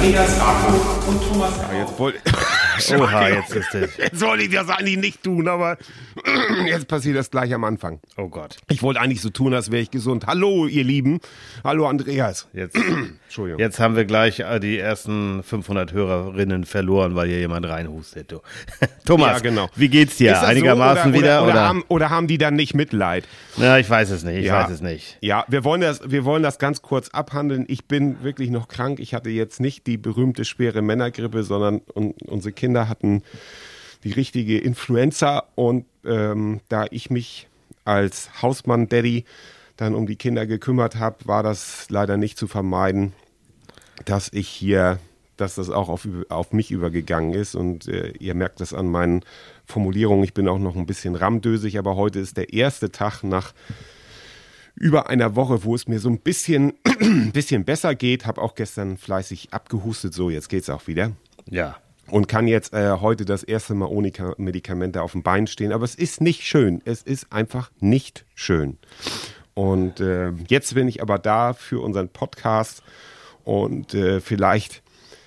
Andreas Rakow und Thomas Oha, jetzt ist es. Jetzt wollte ich das eigentlich nicht tun, aber jetzt passiert das gleich am Anfang. Oh Gott. Ich wollte eigentlich so tun, als wäre ich gesund. Hallo, ihr Lieben. Hallo, Andreas. Entschuldigung. Jetzt haben wir gleich die ersten 500 Hörerinnen verloren, weil hier jemand reinhustet. Du. Thomas, Ja, genau. Wie geht's dir? Einigermaßen so? wieder? Oder haben die dann nicht Mitleid? Na, ich weiß es nicht. Ja, wir wollen das ganz kurz abhandeln. Ich bin wirklich noch krank. Ich hatte jetzt nicht die berühmte schwere Männergrippe, sondern unsere Kinder hatten die richtige Influenza. Und da ich mich als Hausmann-Daddy dann um die Kinder gekümmert habe, war das leider nicht zu vermeiden, dass das auch auf mich übergegangen ist. Und ihr merkt das an meinen Formulierungen. Ich bin auch noch ein bisschen ramdösig, aber heute ist der erste Tag nach über einer Woche, wo es mir so ein bisschen besser geht. Habe auch gestern fleißig abgehustet. So, jetzt geht's auch wieder. Ja. Und kann jetzt heute das erste Mal ohne Medikamente auf dem Bein stehen. Aber es ist nicht schön. Es ist einfach nicht schön. Und jetzt bin ich aber da für unseren Podcast. Und vielleicht,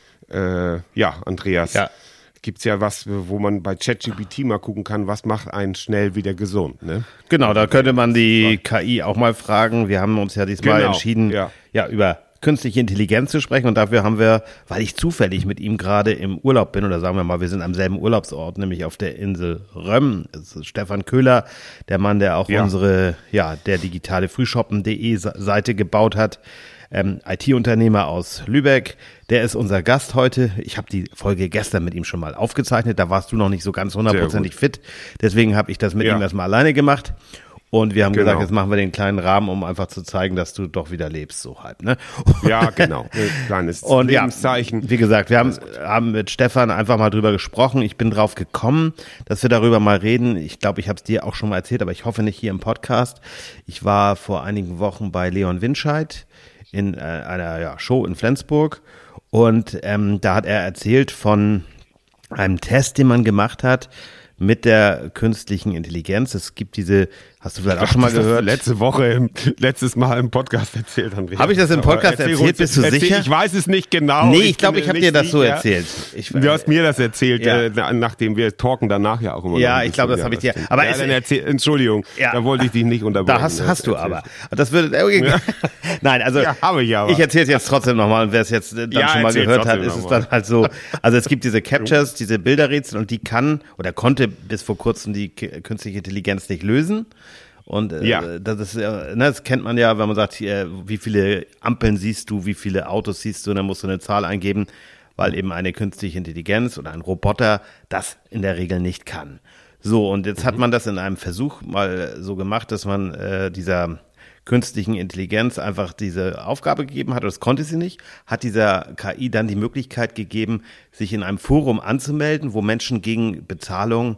Andreas, gibt's ja was, wo man bei ChatGPT mal gucken kann, was macht einen schnell wieder gesund, ne? Genau, da könnte man die KI auch mal fragen. Wir haben uns ja diesmal entschieden, über künstliche Intelligenz zu sprechen. Und dafür haben wir, weil ich zufällig mit ihm gerade im Urlaub bin, oder sagen wir mal, wir sind am selben Urlaubsort, nämlich auf der Insel Römm. Das ist Stefan Köhler, der Mann, der auch unsere, der digitale Frühshoppen.de Seite gebaut hat. IT-Unternehmer aus Lübeck, der ist unser Gast heute. Ich habe die Folge gestern mit ihm schon mal aufgezeichnet, da warst du noch nicht so ganz 100% fit, deswegen habe ich das mit ihm erstmal alleine gemacht und wir haben gesagt, jetzt machen wir den kleinen Rahmen, um einfach zu zeigen, dass du doch wieder lebst, so halb, ne? Ja, genau, ein kleines Lebenszeichen. Wie gesagt, wir haben mit Stefan einfach mal drüber gesprochen, ich bin drauf gekommen, dass wir darüber mal reden. Ich glaube, ich habe es dir auch schon mal erzählt, aber ich hoffe nicht hier im Podcast. Ich war vor einigen Wochen bei Leon Winscheid in einer Show in Flensburg und da hat er erzählt von einem Test, den man gemacht hat mit der künstlichen Intelligenz. Es gibt diese, hast du vielleicht auch schon mal gehört? Letztes Mal im Podcast erzählt, Andreas. Habe ich das im Podcast erzählt? Bist du sicher? Ich weiß es nicht genau. Nee, ich glaube, ich habe dir das so erzählt. Du hast mir das erzählt, nachdem wir talken danach ja auch immer. Ja, ich glaube, das habe ich dir. Aber dann Entschuldigung, da wollte ich dich nicht unterbrechen. Da hast du aber. Das würde. Nein, also habe ich aber. Ich erzähle es jetzt trotzdem nochmal und wer es jetzt dann schon mal gehört hat, ist es dann halt so. Also es gibt diese Captures, diese Bilderrätsel und die kann oder konnte bis vor kurzem die künstliche Intelligenz nicht lösen. Und das kennt man ja, wenn man sagt, wie viele Ampeln siehst du, wie viele Autos siehst du, und dann musst du eine Zahl eingeben, weil eben eine künstliche Intelligenz oder ein Roboter das in der Regel nicht kann. So, und jetzt hat man das in einem Versuch mal so gemacht, dass man dieser künstlichen Intelligenz einfach diese Aufgabe gegeben hat, oder das konnte sie nicht, hat dieser KI dann die Möglichkeit gegeben, sich in einem Forum anzumelden, wo Menschen gegen Bezahlung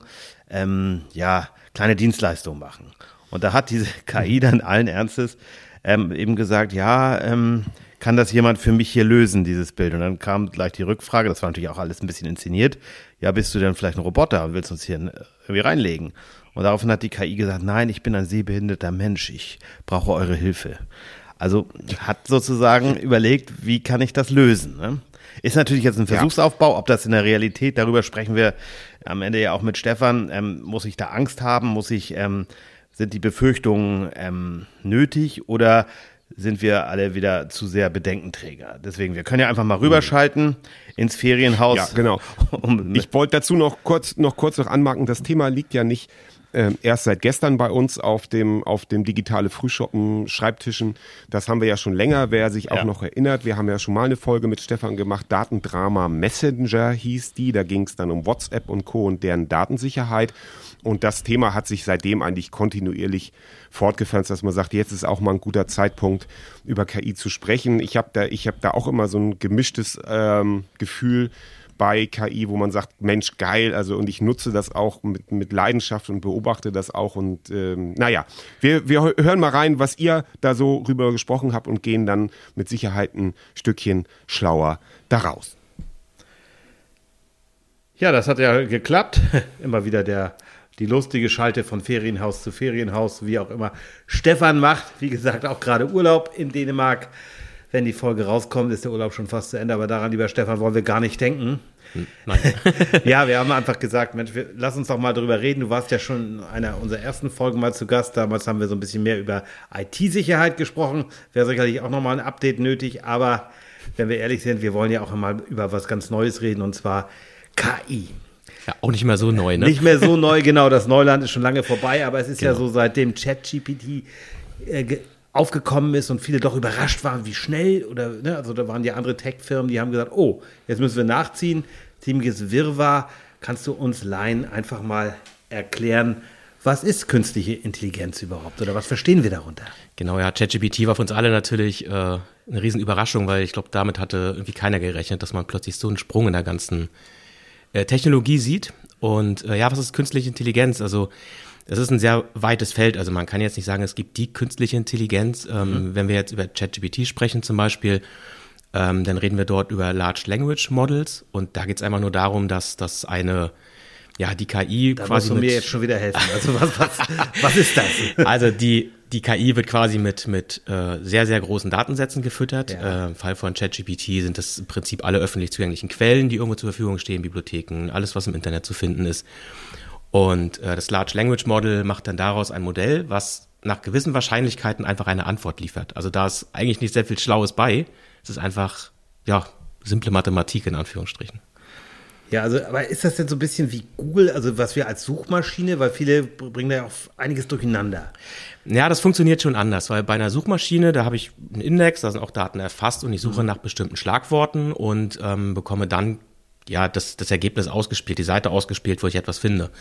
kleine Dienstleistungen machen. Und da hat diese KI dann allen Ernstes eben gesagt, kann das jemand für mich hier lösen, dieses Bild? Und dann kam gleich die Rückfrage, das war natürlich auch alles ein bisschen inszeniert, bist du denn vielleicht ein Roboter und willst uns hier irgendwie reinlegen? Und daraufhin hat die KI gesagt, nein, ich bin ein sehbehinderter Mensch, ich brauche eure Hilfe. Also hat sozusagen überlegt, wie kann ich das lösen, ne? Ist natürlich jetzt ein Versuchsaufbau, ob das in der Realität, darüber sprechen wir am Ende ja auch mit Stefan, muss ich da Angst haben, sind die Befürchtungen nötig oder sind wir alle wieder zu sehr Bedenkenträger? Deswegen, wir können ja einfach mal rüberschalten ins Ferienhaus. Ja, genau. Ich wollte dazu noch kurz anmerken, das Thema liegt ja nicht erst seit gestern bei uns auf dem digitale Frühshoppen Schreibtischen. Das haben wir ja schon länger, wer sich auch noch erinnert. Wir haben ja schon mal eine Folge mit Stefan gemacht, Datendrama Messenger hieß die. Da ging es dann um WhatsApp und Co. und deren Datensicherheit. Und das Thema hat sich seitdem eigentlich kontinuierlich fortgepflanzt, dass man sagt, jetzt ist auch mal ein guter Zeitpunkt, über KI zu sprechen. Ich hab da auch immer so ein gemischtes Gefühl bei KI, wo man sagt, Mensch, geil, also und ich nutze das auch mit Leidenschaft und beobachte das auch und wir hören mal rein, was ihr da so rüber gesprochen habt und gehen dann mit Sicherheit ein Stückchen schlauer daraus. Ja, das hat ja geklappt. Immer wieder die lustige Schalte von Ferienhaus zu Ferienhaus, wie auch immer Stefan macht. Wie gesagt, auch gerade Urlaub in Dänemark. wenn die Folge rauskommt, ist der Urlaub schon fast zu Ende. Aber daran, lieber Stefan, wollen wir gar nicht denken. Nein. Ja, wir haben einfach gesagt, Mensch, lass uns doch mal drüber reden. Du warst ja schon in einer unserer ersten Folgen mal zu Gast. Damals haben wir so ein bisschen mehr über IT-Sicherheit gesprochen. Wäre sicherlich auch nochmal ein Update nötig. Aber wenn wir ehrlich sind, wir wollen ja auch mal über was ganz Neues reden, und zwar KI. Ja, auch nicht mehr so neu, ne? Nicht mehr so neu, genau. Das Neuland ist schon lange vorbei. Aber es ist ja so, seitdem ChatGPT aufgekommen ist und viele doch überrascht waren, wie schnell, oder, ne, also da waren ja andere Tech-Firmen, die haben gesagt, oh, jetzt müssen wir nachziehen, ziemliches Wirrwarr. Kannst du uns Laien einfach mal erklären, was ist künstliche Intelligenz überhaupt oder was verstehen wir darunter? Genau, ja, ChatGPT war für uns alle natürlich eine riesen Überraschung, weil ich glaube, damit hatte irgendwie keiner gerechnet, dass man plötzlich so einen Sprung in der ganzen Technologie sieht. Und ja, was ist künstliche Intelligenz? Also es ist ein sehr weites Feld, also man kann jetzt nicht sagen, es gibt die künstliche Intelligenz. Wenn wir jetzt über ChatGPT sprechen zum Beispiel, dann reden wir dort über Large Language Models und da geht es einfach nur darum, dass die KI da quasi musst du mir jetzt schon wieder helfen. Also was ist das? Also die KI wird quasi mit sehr, sehr großen Datensätzen gefüttert. Ja. Im Fall von ChatGPT sind das im Prinzip alle öffentlich zugänglichen Quellen, die irgendwo zur Verfügung stehen, Bibliotheken, alles, was im Internet zu finden ist. Und das Large Language Model macht dann daraus ein Modell, was nach gewissen Wahrscheinlichkeiten einfach eine Antwort liefert. Also da ist eigentlich nicht sehr viel Schlaues bei. Es ist einfach, ja, simple Mathematik in Anführungsstrichen. Ja, also, aber ist das denn so ein bisschen wie Google, also was wir als Suchmaschine, weil viele bringen da ja auch einiges durcheinander. Ja, das funktioniert schon anders, weil bei einer Suchmaschine, da habe ich einen Index, da sind auch Daten erfasst und ich suche nach bestimmten Schlagworten und bekomme dann ja das Ergebnis ausgespielt, die Seite ausgespielt, wo ich etwas finde.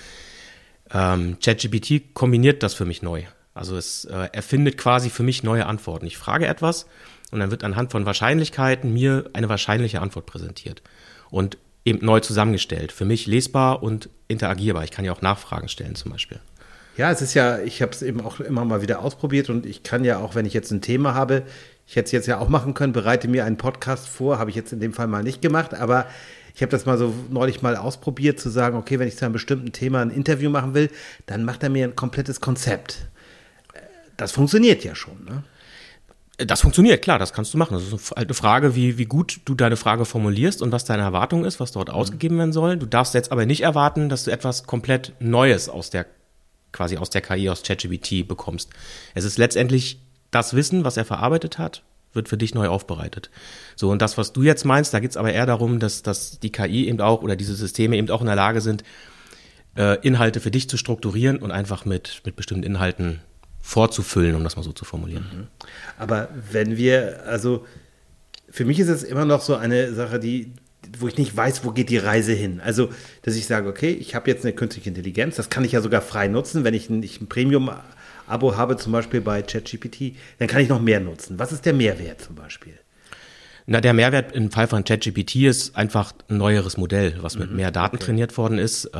ChatGPT kombiniert das für mich neu. Also es erfindet quasi für mich neue Antworten. Ich frage etwas und dann wird anhand von Wahrscheinlichkeiten mir eine wahrscheinliche Antwort präsentiert und eben neu zusammengestellt. Für mich lesbar und interagierbar. Ich kann ja auch Nachfragen stellen zum Beispiel. Ja, es ist ja, ich habe es eben auch immer mal wieder ausprobiert und ich kann ja auch, wenn ich jetzt ein Thema habe, ich hätte es jetzt ja auch machen können, bereite mir einen Podcast vor, habe ich jetzt in dem Fall mal nicht gemacht, aber ich habe das mal so neulich mal ausprobiert, zu sagen, okay, wenn ich zu einem bestimmten Thema ein Interview machen will, dann macht er mir ein komplettes Konzept. Das funktioniert ja schon, ne? Das funktioniert, klar, das kannst du machen. Das ist eine Frage, wie gut du deine Frage formulierst und was deine Erwartung ist, was dort ausgegeben werden soll. Du darfst jetzt aber nicht erwarten, dass du etwas komplett Neues aus der KI, aus ChatGPT bekommst. Es ist letztendlich das Wissen, was er verarbeitet hat, wird für dich neu aufbereitet. So, und das, was du jetzt meinst, da geht es aber eher darum, dass die KI eben auch oder diese Systeme eben auch in der Lage sind, Inhalte für dich zu strukturieren und einfach mit bestimmten Inhalten vorzufüllen, um das mal so zu formulieren. Aber wenn wir, also für mich ist es immer noch so eine Sache, wo ich nicht weiß, wo geht die Reise hin. Also, dass ich sage, okay, ich habe jetzt eine künstliche Intelligenz, das kann ich ja sogar frei nutzen, wenn ich ein Premium-Abo habe, zum Beispiel bei ChatGPT, dann kann ich noch mehr nutzen. Was ist der Mehrwert zum Beispiel? Na, der Mehrwert im Fall von ChatGPT ist einfach ein neueres Modell, was mit mehr Daten trainiert worden ist.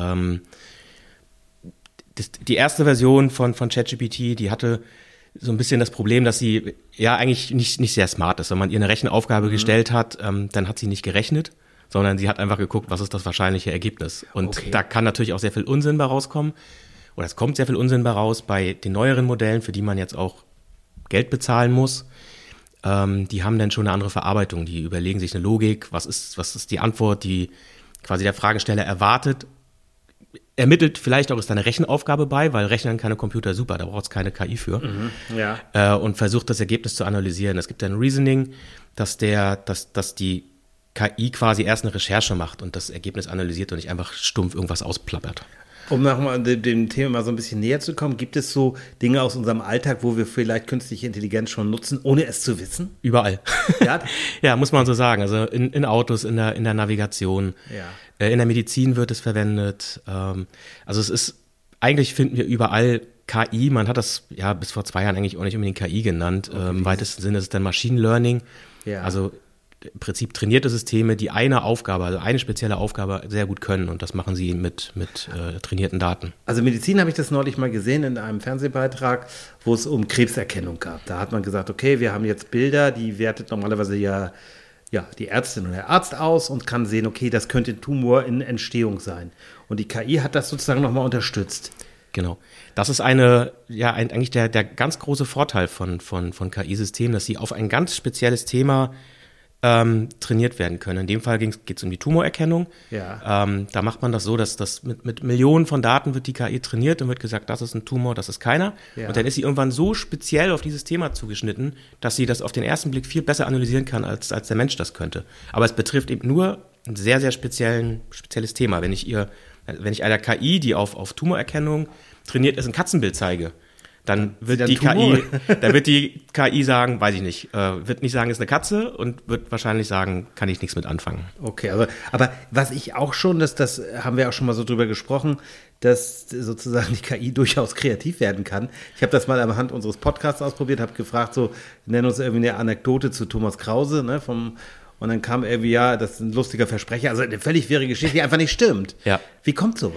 Die erste Version von ChatGPT, die hatte so ein bisschen das Problem, dass sie ja eigentlich nicht sehr smart ist. Wenn man ihr eine Rechenaufgabe gestellt hat, dann hat sie nicht gerechnet, sondern sie hat einfach geguckt, was ist das wahrscheinliche Ergebnis. Und da kann natürlich auch sehr viel Unsinn bei rauskommen. Oder es kommt sehr viel Unsinn bei raus bei den neueren Modellen, für die man jetzt auch Geld bezahlen muss. Die haben dann schon eine andere Verarbeitung. Die überlegen sich eine Logik, was ist die Antwort, die quasi der Fragesteller erwartet. Ermittelt vielleicht auch, ist da eine Rechenaufgabe bei, weil Rechnen kann ein Computer super, da braucht es keine KI für. Ja. Und versucht das Ergebnis zu analysieren. Es gibt ein Reasoning, dass die KI quasi erst eine Recherche macht und das Ergebnis analysiert und nicht einfach stumpf irgendwas ausplappert. Um nochmal dem Thema mal so ein bisschen näher zu kommen, gibt es so Dinge aus unserem Alltag, wo wir vielleicht künstliche Intelligenz schon nutzen, ohne es zu wissen? Überall. Ja, ja, muss man so sagen. Also in Autos, in der Navigation, in der Medizin wird es verwendet. Also es ist, eigentlich finden wir überall KI. Man hat das ja bis vor 2 Jahren eigentlich auch nicht unbedingt KI genannt. Im weitesten Sinne ist es dann Machine Learning. Ja. Also im Prinzip trainierte Systeme, die eine Aufgabe, also eine spezielle Aufgabe sehr gut können und das machen sie mit trainierten Daten. Also Medizin habe ich das neulich mal gesehen in einem Fernsehbeitrag, wo es um Krebserkennung gab. Da hat man gesagt, okay, wir haben jetzt Bilder, die wertet normalerweise ja die Ärztin oder der Arzt aus und kann sehen, okay, das könnte ein Tumor in Entstehung sein. Und die KI hat das sozusagen nochmal unterstützt. Genau. Das ist eigentlich der ganz große Vorteil von KI-Systemen, dass sie auf ein ganz spezielles Thema trainiert werden können. In dem Fall geht es um die Tumorerkennung. Ja. Da macht man das so, dass das mit Millionen von Daten wird die KI trainiert und wird gesagt, das ist ein Tumor, das ist keiner. Ja. Und dann ist sie irgendwann so speziell auf dieses Thema zugeschnitten, dass sie das auf den ersten Blick viel besser analysieren kann, als der Mensch das könnte. Aber es betrifft eben nur ein sehr, sehr spezielles Thema. Wenn ich einer KI, die auf Tumorerkennung trainiert ist, ein Katzenbild zeige, dann wird die KI sagen, weiß ich nicht, wird nicht sagen, ist eine Katze und wird wahrscheinlich sagen, kann ich nichts mit anfangen. Okay, aber was ich auch schon, das haben wir auch schon mal so drüber gesprochen, dass sozusagen die KI durchaus kreativ werden kann. Ich habe das mal anhand unseres Podcasts ausprobiert, habe gefragt, so, nenn uns irgendwie eine Anekdote zu Thomas Krause, ne, und dann kam irgendwie, ja, das ist ein lustiger Versprecher, also eine völlig wirre Geschichte, die einfach nicht stimmt. Ja. Wie kommt sowas?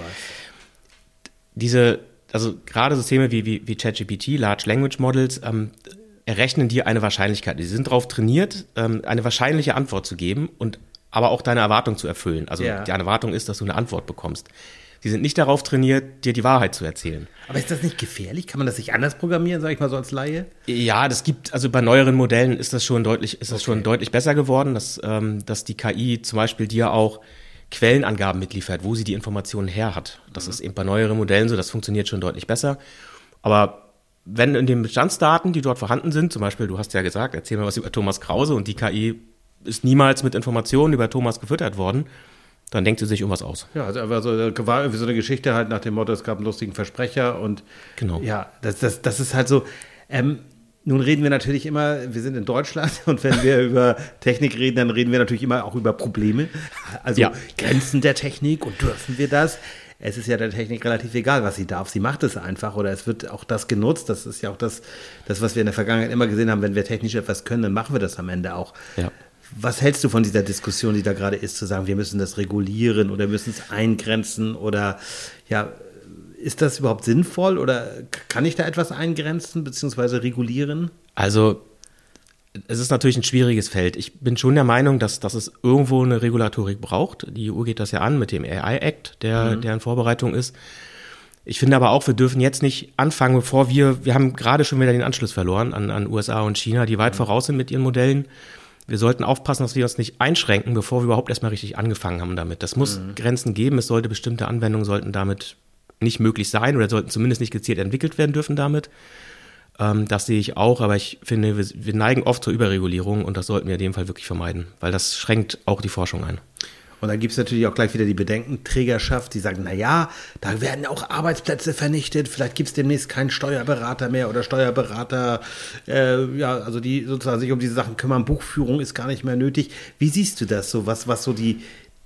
Also gerade Systeme wie ChatGPT, Large Language Models, errechnen dir eine Wahrscheinlichkeit. Die sind darauf trainiert, eine wahrscheinliche Antwort zu geben und aber auch deine Erwartung zu erfüllen. Also Die Erwartung ist, dass du eine Antwort bekommst. Die sind nicht darauf trainiert, dir die Wahrheit zu erzählen. Aber ist das nicht gefährlich? Kann man das nicht anders programmieren, sage ich mal so als Laie? Ja, also bei neueren Modellen ist das schon deutlich besser geworden, dass die KI zum Beispiel dir auch Quellenangaben mitliefert, wo sie die Informationen her hat. Das ist eben bei neueren Modellen so, das funktioniert schon deutlich besser. Aber wenn in den Bestandsdaten, die dort vorhanden sind, zum Beispiel, du hast ja gesagt, erzähl mal was über Thomas Krause und die KI ist niemals mit Informationen über Thomas gefüttert worden, dann denkt sie sich irgendwas aus. Ja, also war irgendwie so eine Geschichte halt nach dem Motto, es gab einen lustigen Versprecher und genau. Ja, das ist halt so, nun reden wir natürlich immer, wir sind in Deutschland und wenn wir über Technik reden, dann reden wir natürlich immer auch über Probleme. Also Grenzen der Technik und dürfen wir das? Es ist ja der Technik relativ egal, was sie darf. Sie macht es einfach oder es wird auch das genutzt. Das ist ja auch das, was wir in der Vergangenheit immer gesehen haben. Wenn wir technisch etwas können, dann machen wir das am Ende auch. Ja. Was hältst du von dieser Diskussion, die da gerade ist, zu sagen, wir müssen das regulieren oder müssen es eingrenzen oder ja, ist das überhaupt sinnvoll oder kann ich da etwas eingrenzen bzw. regulieren? Also es ist natürlich ein schwieriges Feld. Ich bin schon der Meinung, dass es irgendwo eine Regulatorik braucht. Die EU geht das ja an mit dem AI-Act, der in Vorbereitung ist. Ich finde aber auch, wir dürfen jetzt nicht anfangen, bevor wir haben gerade schon wieder den Anschluss verloren an USA und China, die weit voraus sind mit ihren Modellen. Wir sollten aufpassen, dass wir uns nicht einschränken, bevor wir überhaupt erstmal richtig angefangen haben damit. Das muss Grenzen geben. Es sollte bestimmte Anwendungen sollten damit nicht möglich sein oder sollten zumindest nicht gezielt entwickelt werden dürfen damit. Das sehe ich auch, aber ich finde, wir neigen oft zur Überregulierung und das sollten wir in dem Fall wirklich vermeiden, weil das schränkt auch die Forschung ein. Und dann gibt es natürlich auch gleich wieder die Bedenkenträgerschaft, die sagen, naja, da werden auch Arbeitsplätze vernichtet, vielleicht gibt es demnächst keinen Steuerberater mehr oder Steuerberater, also die sozusagen sich um diese Sachen kümmern, Buchführung ist gar nicht mehr nötig. Wie siehst du das so, was so den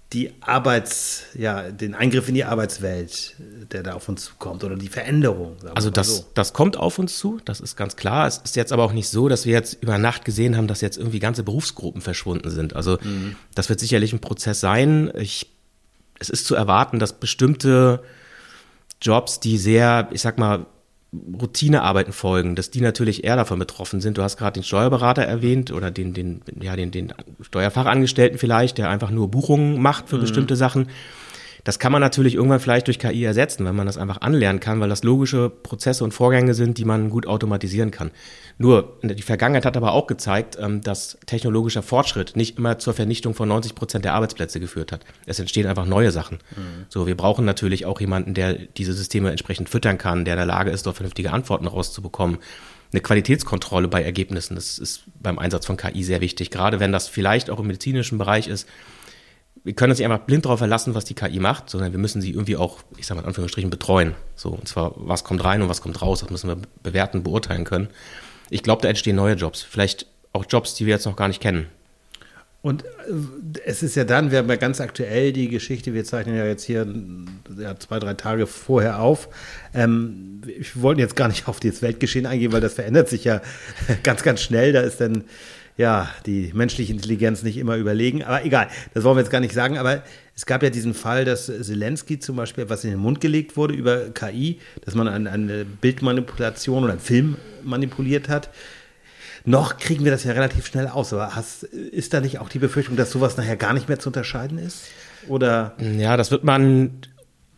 Eingriff in die Arbeitswelt, der da auf uns zukommt oder die Veränderung? Also das kommt auf uns zu, das ist ganz klar. Es ist jetzt aber auch nicht so, dass wir jetzt über Nacht gesehen haben, dass jetzt irgendwie ganze Berufsgruppen verschwunden sind. Also das wird sicherlich ein Prozess sein. Es ist zu erwarten, dass bestimmte Jobs, die sehr, ich sag mal, Routinearbeiten folgen, dass die natürlich eher davon betroffen sind. Du hast gerade den Steuerberater erwähnt oder den Steuerfachangestellten vielleicht, der einfach nur Buchungen macht für bestimmte Sachen. Das kann man natürlich irgendwann vielleicht durch KI ersetzen, wenn man das einfach anlernen kann, weil das logische Prozesse und Vorgänge sind, die man gut automatisieren kann. Nur, die Vergangenheit hat aber auch gezeigt, dass technologischer Fortschritt nicht immer zur Vernichtung von 90% der Arbeitsplätze geführt hat. Es entstehen einfach neue Sachen. So, wir brauchen natürlich auch jemanden, der diese Systeme entsprechend füttern kann, der in der Lage ist, dort vernünftige Antworten rauszubekommen. Eine Qualitätskontrolle bei Ergebnissen, das ist beim Einsatz von KI sehr wichtig, gerade wenn das vielleicht auch im medizinischen Bereich ist. Wir können uns nicht einfach blind darauf verlassen, was die KI macht, sondern wir müssen sie irgendwie auch, ich sage mal in Anführungsstrichen, betreuen. So, und zwar, was kommt rein und was kommt raus, das müssen wir bewerten, beurteilen können. Ich glaube, da entstehen neue Jobs, vielleicht auch Jobs, die wir jetzt noch gar nicht kennen. Und es ist ja dann, wir haben ja ganz aktuell die Geschichte, wir zeichnen ja jetzt hier 2-3 Tage vorher auf. Wir wollten jetzt gar nicht auf das Weltgeschehen eingehen, weil das verändert sich ja ganz, ganz schnell. Da ist dann die menschliche Intelligenz nicht immer überlegen. Aber egal, das wollen wir jetzt gar nicht sagen. Aber es gab ja diesen Fall, dass Zelensky zum Beispiel etwas in den Mund gelegt wurde über KI, dass man eine Bildmanipulation oder einen Film manipuliert hat. Noch kriegen wir das ja relativ schnell aus. Aber ist da nicht auch die Befürchtung, dass sowas nachher gar nicht mehr zu unterscheiden ist? Oder? Ja, das wird man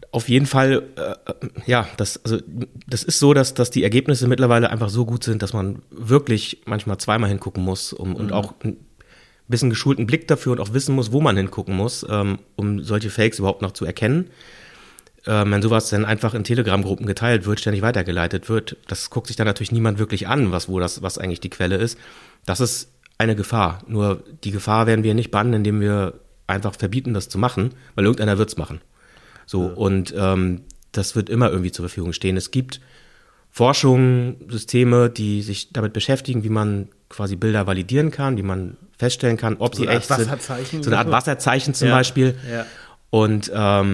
auf jeden Fall, das ist so, dass die Ergebnisse mittlerweile einfach so gut sind, dass man wirklich manchmal zweimal hingucken muss und auch ein bisschen geschulten Blick dafür und auch wissen muss, wo man hingucken muss, um solche Fakes überhaupt noch zu erkennen. Wenn sowas dann einfach in Telegram-Gruppen geteilt wird, ständig weitergeleitet wird, das guckt sich dann natürlich niemand wirklich an, was eigentlich die Quelle ist. Das ist eine Gefahr. Nur die Gefahr werden wir nicht bannen, indem wir einfach verbieten, das zu machen, weil irgendeiner wird's machen. So, und das wird immer irgendwie zur Verfügung stehen. Es gibt Forschung, Systeme, die sich damit beschäftigen, wie man quasi Bilder validieren kann, wie man feststellen kann, ob sie echt sind. So eine Art Wasserzeichen zum Beispiel. Ja. Und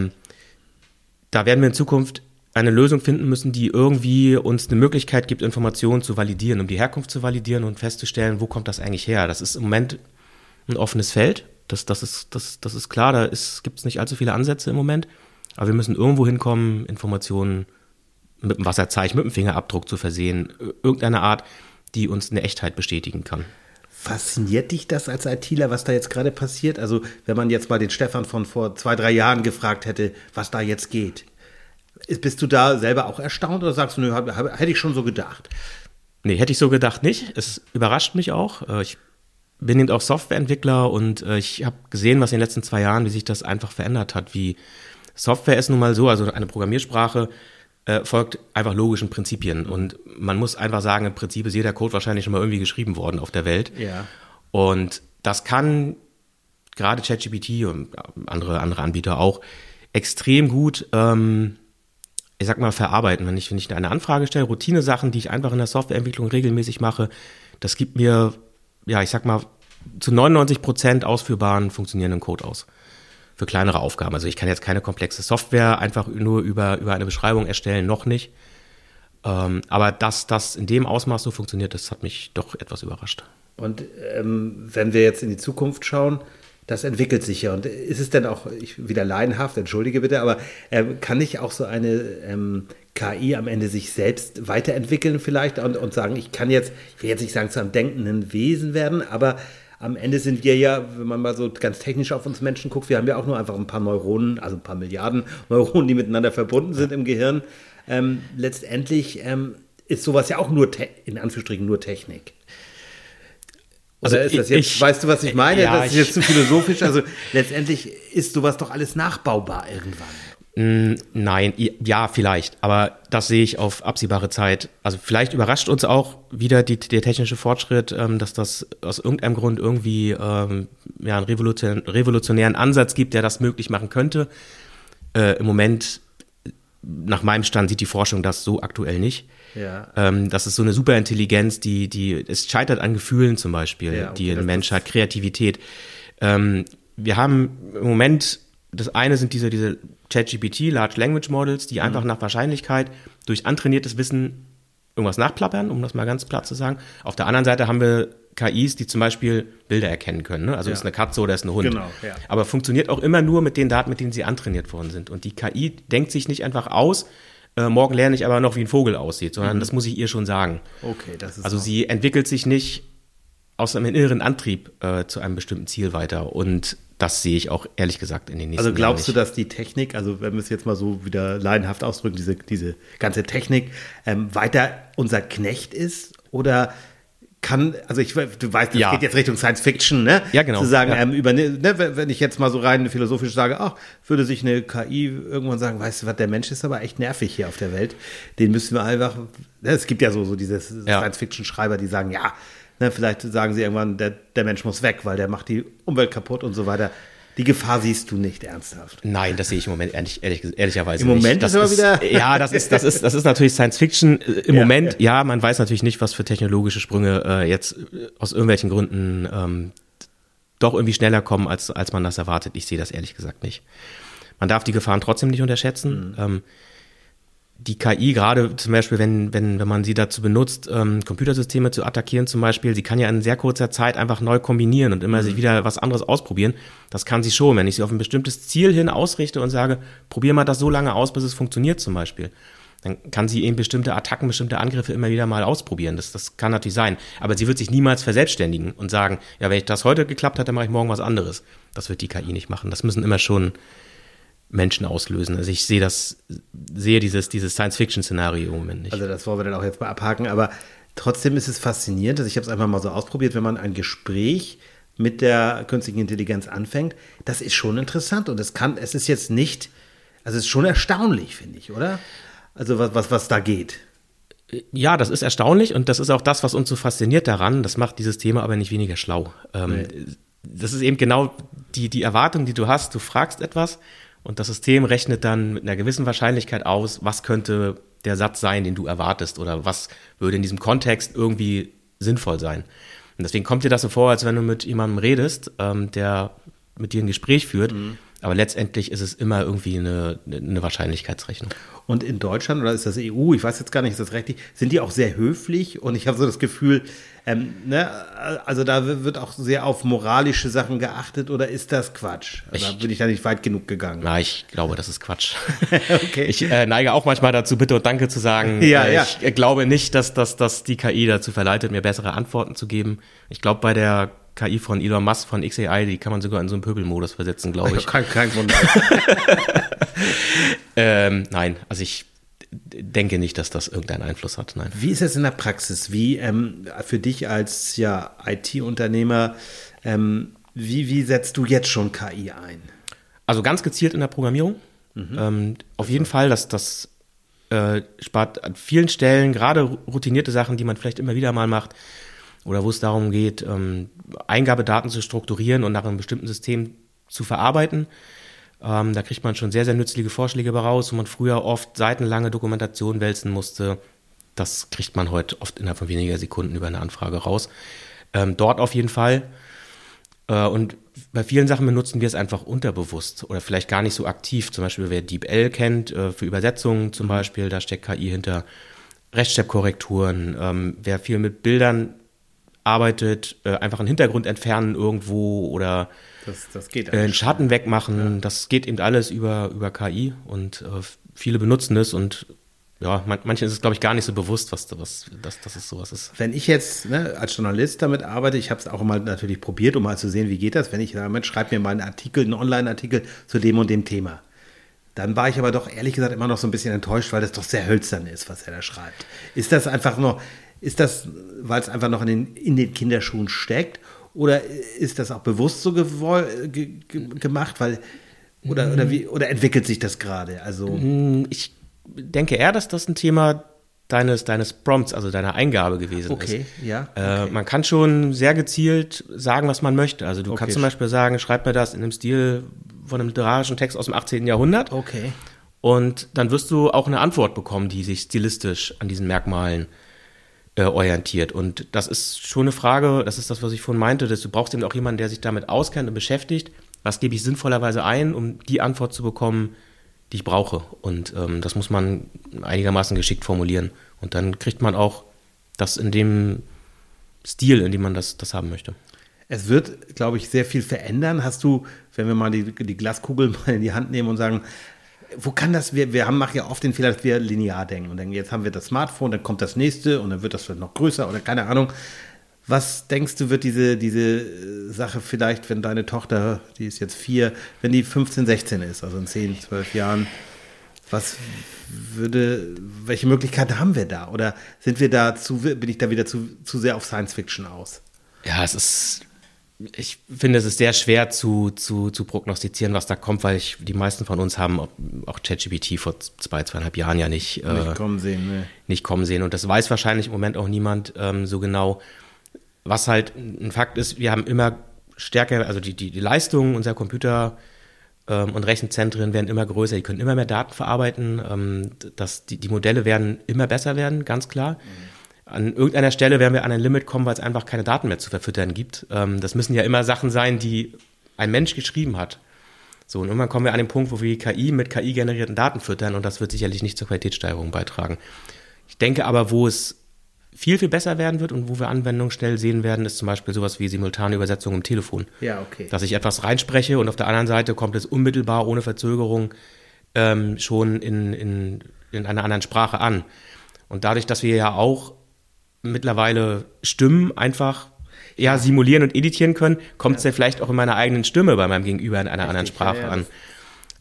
da werden wir in Zukunft eine Lösung finden müssen, die irgendwie uns eine Möglichkeit gibt, Informationen zu validieren, um die Herkunft zu validieren und festzustellen, wo kommt das eigentlich her. Das ist im Moment ein offenes Feld. Das ist klar, gibt es nicht allzu viele Ansätze im Moment. Aber wir müssen irgendwo hinkommen, Informationen mit einem Wasserzeichen, mit einem Fingerabdruck zu versehen. Irgendeine Art, die uns eine Echtheit bestätigen kann. Fasziniert dich das als ITler, was da jetzt gerade passiert? Also wenn man jetzt mal den Stefan von vor 2-3 Jahren gefragt hätte, was da jetzt geht. Bist du da selber auch erstaunt oder sagst du, nö, hätte ich schon so gedacht? Nee, hätte ich so gedacht nicht. Es überrascht mich auch. Ich bin eben auch Softwareentwickler und ich habe gesehen, was in den letzten 2 Jahren, wie sich das einfach verändert hat. Wie Software ist nun mal so, also eine Programmiersprache folgt einfach logischen Prinzipien. Und man muss einfach sagen, im Prinzip ist jeder Code wahrscheinlich schon mal irgendwie geschrieben worden auf der Welt. Ja. Und das kann gerade ChatGPT und andere Anbieter auch extrem gut, ich sag mal, verarbeiten. Wenn ich eine Anfrage stelle, Routine-Sachen, die ich einfach in der Softwareentwicklung regelmäßig mache, das gibt mir, ja, ich sag mal, zu 99% ausführbaren, funktionierenden Code aus. Für kleinere Aufgaben. Also ich kann jetzt keine komplexe Software einfach nur über eine Beschreibung erstellen, noch nicht. Aber dass das in dem Ausmaß so funktioniert, das hat mich doch etwas überrascht. Und wenn wir jetzt in die Zukunft schauen, das entwickelt sich ja. Und ist es denn auch, wieder laienhaft, entschuldige bitte, aber kann nicht auch so eine KI am Ende sich selbst weiterentwickeln vielleicht und sagen, ich will jetzt nicht sagen, zu einem denkenden Wesen werden, aber am Ende sind wir ja, wenn man mal so ganz technisch auf uns Menschen guckt, wir haben ja auch nur einfach ein paar Neuronen, also ein paar Milliarden Neuronen, die miteinander verbunden sind im Gehirn. Letztendlich ist sowas ja auch in Anführungsstrichen nur Technik. Oder ist das jetzt, weißt du, was ich meine? Ja, das ist jetzt zu philosophisch. Also letztendlich ist sowas doch alles nachbaubar irgendwann. Nein, ja, vielleicht. Aber das sehe ich auf absehbare Zeit. Also vielleicht überrascht uns auch wieder der technische Fortschritt, dass das aus irgendeinem Grund irgendwie einen revolutionären Ansatz gibt, der das möglich machen könnte. Im Moment, nach meinem Stand, sieht die Forschung das so aktuell nicht. Ja. Das ist so eine Superintelligenz, es scheitert an Gefühlen zum Beispiel, ja, okay, die ein Mensch hat, Kreativität. Wir haben im Moment, das eine sind diese ChatGPT, Large Language Models, die einfach nach Wahrscheinlichkeit durch antrainiertes Wissen irgendwas nachplappern, um das mal ganz platt zu sagen. Auf der anderen Seite haben wir KIs, die zum Beispiel Bilder erkennen können. Ne? Also ist eine Katze oder ist ein Hund. Genau, ja. Aber funktioniert auch immer nur mit den Daten, mit denen sie antrainiert worden sind. Und die KI denkt sich nicht einfach aus, morgen lerne ich aber noch, wie ein Vogel aussieht, sondern das muss ich ihr schon sagen. Okay, das ist also sie entwickelt sich nicht aus einem inneren Antrieb zu einem bestimmten Ziel weiter. Und das sehe ich auch ehrlich gesagt in den nächsten Jahren. Also glaubst du, dass die Technik, also wenn wir es jetzt mal so wieder laienhaft ausdrücken, diese ganze Technik weiter unser Knecht ist? Oder du weißt, das geht jetzt Richtung Science Fiction, ne? Ja, genau. Zu sagen, wenn ich jetzt mal so rein philosophisch sage, würde sich eine KI irgendwann sagen, weißt du was, der Mensch ist aber echt nervig hier auf der Welt. Den müssen wir einfach, es gibt ja so diese Science Fiction Schreiber, die sagen, vielleicht sagen sie irgendwann, der Mensch muss weg, weil der macht die Umwelt kaputt und so weiter. Die Gefahr siehst du nicht ernsthaft. Nein, das sehe ich im Moment ehrlicherweise nicht. Im Moment ist aber wieder... Ja, das ist natürlich Science Fiction. Im Moment, man weiß natürlich nicht, was für technologische Sprünge jetzt aus irgendwelchen Gründen doch irgendwie schneller kommen, als man das erwartet. Ich sehe das ehrlich gesagt nicht. Man darf die Gefahren trotzdem nicht unterschätzen. Die KI, gerade zum Beispiel, wenn man sie dazu benutzt, Computersysteme zu attackieren zum Beispiel, sie kann ja in sehr kurzer Zeit einfach neu kombinieren und immer sich wieder was anderes ausprobieren. Das kann sie schon. Wenn ich sie auf ein bestimmtes Ziel hin ausrichte und sage, probier mal das so lange aus, bis es funktioniert zum Beispiel, dann kann sie eben bestimmte Attacken, bestimmte Angriffe immer wieder mal ausprobieren. Das kann natürlich sein. Aber sie wird sich niemals verselbstständigen und sagen, ja, wenn das heute geklappt hat, dann mache ich morgen was anderes. Das wird die KI nicht machen. Das müssen immer schon Menschen auslösen. Also ich sehe dieses Science-Fiction-Szenario im Moment nicht. Also das wollen wir dann auch jetzt mal abhaken, aber trotzdem ist es faszinierend, also ich habe es einfach mal so ausprobiert, wenn man ein Gespräch mit der künstlichen Intelligenz anfängt, das ist schon interessant und es ist jetzt nicht, also es ist schon erstaunlich, finde ich, oder? Also was da geht. Ja, das ist erstaunlich und das ist auch das, was uns so fasziniert daran. Das macht dieses Thema aber nicht weniger schlau. Nee. Das ist eben genau die Erwartung, die du hast. Du fragst etwas und das System rechnet dann mit einer gewissen Wahrscheinlichkeit aus, was könnte der Satz sein, den du erwartest oder was würde in diesem Kontext irgendwie sinnvoll sein. Und deswegen kommt dir das so vor, als wenn du mit jemandem redest, der mit dir ein Gespräch führt. Mhm. Aber letztendlich ist es immer irgendwie eine Wahrscheinlichkeitsrechnung. Und in Deutschland, oder ist das EU, ich weiß jetzt gar nicht, ist das rechtlich, sind die auch sehr höflich? Und ich habe so das Gefühl, also da wird auch sehr auf moralische Sachen geachtet, oder ist das Quatsch? Da bin ich da nicht weit genug gegangen. Na, ich glaube, das ist Quatsch. Okay. Ich neige auch manchmal dazu, Bitte und Danke zu sagen. Ja. Ich glaube nicht, dass die KI dazu verleitet, mir bessere Antworten zu geben. Ich glaube, bei der KI von Elon Musk von XAI, die kann man sogar in so einen Pöbelmodus versetzen, glaube ich. Kein Wunder. Nein, also ich denke nicht, dass das irgendeinen Einfluss hat. Nein. Wie ist es in der Praxis? Wie für dich als IT-Unternehmer, wie setzt du jetzt schon KI ein? Also ganz gezielt in der Programmierung. Auf jeden Fall, das spart an vielen Stellen, gerade routinierte Sachen, die man vielleicht immer wieder mal macht, oder wo es darum geht, Eingabedaten zu strukturieren und nach einem bestimmten System zu verarbeiten. Da kriegt man schon sehr, sehr nützliche Vorschläge raus, wo man früher oft seitenlange Dokumentation wälzen musste. Das kriegt man heute oft innerhalb von weniger Sekunden über eine Anfrage raus. Dort auf jeden Fall. Und bei vielen Sachen benutzen wir es einfach unterbewusst oder vielleicht gar nicht so aktiv. Zum Beispiel, wer DeepL kennt, für Übersetzungen zum Beispiel, da steckt KI hinter. Rechtschreibkorrekturen, wer viel mit Bildern arbeitet, einfach einen Hintergrund entfernen irgendwo oder das geht einen Schatten wegmachen, ja. Das geht eben alles über KI und viele benutzen es und ja, manchen ist es, glaube ich, gar nicht so bewusst, dass es sowas ist. Wenn ich jetzt als Journalist damit arbeite, ich habe es auch mal natürlich probiert, um mal zu sehen, wie geht das, wenn ich damit schreibe mir mal einen Online-Artikel zu dem und dem Thema. Dann war ich aber doch ehrlich gesagt immer noch so ein bisschen enttäuscht, weil das doch sehr hölzern ist, was er da schreibt. Ist das, weil es einfach noch in den Kinderschuhen steckt? Oder ist das auch bewusst so gemacht? Oder entwickelt sich das gerade? Also ich denke eher, dass das ein Thema deines Prompts, also deiner Eingabe gewesen ist. Okay. Man kann schon sehr gezielt sagen, was man möchte. Also du kannst zum Beispiel sagen, schreib mir das in einem Stil von einem literarischen Text aus dem 18. Jahrhundert. Okay. Und dann wirst du auch eine Antwort bekommen, die sich stilistisch an diesen Merkmalen orientiert. Und das ist schon eine Frage, das ist das, was ich vorhin meinte, dass du brauchst eben auch jemanden, der sich damit auskennt und beschäftigt. Was gebe ich sinnvollerweise ein, um die Antwort zu bekommen, die ich brauche? Und das muss man einigermaßen geschickt formulieren. Und dann kriegt man auch das in dem Stil, in dem man das haben möchte. Es wird, glaube ich, sehr viel verändern. Hast du, wenn wir mal die Glaskugel mal in die Hand nehmen und sagen, wo kann das, machen ja oft den Fehler, dass wir linear denken und denken, jetzt haben wir das Smartphone, dann kommt das nächste und dann wird das vielleicht noch größer oder keine Ahnung. Was denkst du, wird diese Sache vielleicht, wenn deine Tochter, die ist jetzt 4, wenn die 15, 16 ist, also in 10, 12 Jahren, welche Möglichkeiten haben wir da? Oder bin ich da wieder zu sehr auf Science Fiction aus? Ja, ich finde, es ist sehr schwer zu prognostizieren, was da kommt, weil die meisten von uns haben auch ChatGPT vor 2,5 Jahren ja nicht kommen sehen. Und das weiß wahrscheinlich im Moment auch niemand so genau. Was halt ein Fakt ist, wir haben immer stärker, also die Leistungen unserer Computer und Rechenzentren werden immer größer, die können immer mehr Daten verarbeiten, die Modelle werden immer besser werden, ganz klar. An irgendeiner Stelle werden wir an ein Limit kommen, weil es einfach keine Daten mehr zu verfüttern gibt. Das müssen ja immer Sachen sein, die ein Mensch geschrieben hat. So, und irgendwann kommen wir an den Punkt, wo wir KI mit KI-generierten Daten füttern und das wird sicherlich nicht zur Qualitätssteigerung beitragen. Ich denke aber, wo es viel, viel besser werden wird und wo wir Anwendungen schnell sehen werden, ist zum Beispiel sowas wie simultane Übersetzung im Telefon. Ja, okay. Dass ich etwas reinspreche und auf der anderen Seite kommt es unmittelbar, ohne Verzögerung, schon in einer anderen Sprache an. Und dadurch, dass wir ja auch mittlerweile Stimmen einfach simulieren und editieren können, kommt es ja vielleicht auch in meiner eigenen Stimme bei meinem Gegenüber in einer anderen Sprache an.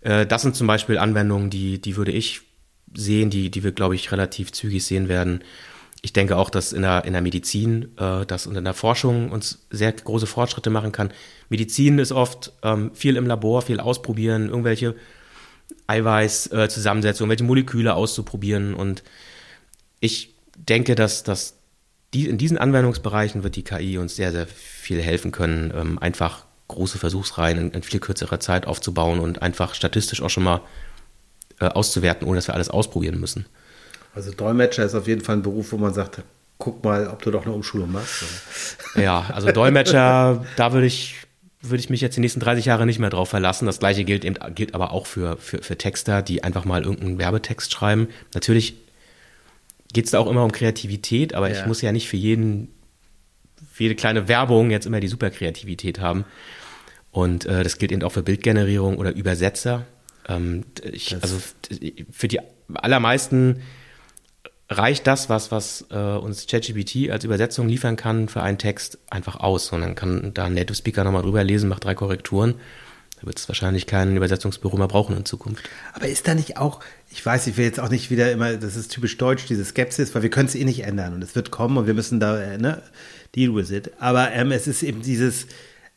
Das sind zum Beispiel Anwendungen, die würde ich sehen, die wir, glaube ich, relativ zügig sehen werden. Ich denke auch, dass in der Medizin das und in der Forschung uns sehr große Fortschritte machen kann. Medizin ist oft viel im Labor, viel ausprobieren, irgendwelche Eiweißzusammensetzungen, welche Moleküle auszuprobieren. Und ich denke, dass in diesen Anwendungsbereichen wird die KI uns sehr, sehr viel helfen können, einfach große Versuchsreihen in viel kürzerer Zeit aufzubauen und einfach statistisch auch schon mal auszuwerten, ohne dass wir alles ausprobieren müssen. Also Dolmetscher ist auf jeden Fall ein Beruf, wo man sagt, guck mal, ob du doch eine Umschulung machst. Oder? Ja, also Dolmetscher, da würde ich mich jetzt die nächsten 30 Jahre nicht mehr drauf verlassen. Das Gleiche gilt aber auch für Texter, die einfach mal irgendeinen Werbetext schreiben. Natürlich geht es da auch immer um Kreativität, aber ich muss ja nicht für jede kleine Werbung jetzt immer die Superkreativität haben. Und das gilt eben auch für Bildgenerierung oder Übersetzer. Also für die allermeisten reicht das, was uns ChatGPT als Übersetzung liefern kann für einen Text einfach aus. Und dann kann da ein Native Speaker nochmal drüber lesen, macht 3 Korrekturen. Da wird es wahrscheinlich kein Übersetzungsbüro mehr brauchen in Zukunft. Aber ist da nicht auch, ich will jetzt auch nicht wieder immer, das ist typisch deutsch, diese Skepsis, weil wir können es nicht ändern und es wird kommen und wir müssen da, deal with it. Aber es ist eben dieses,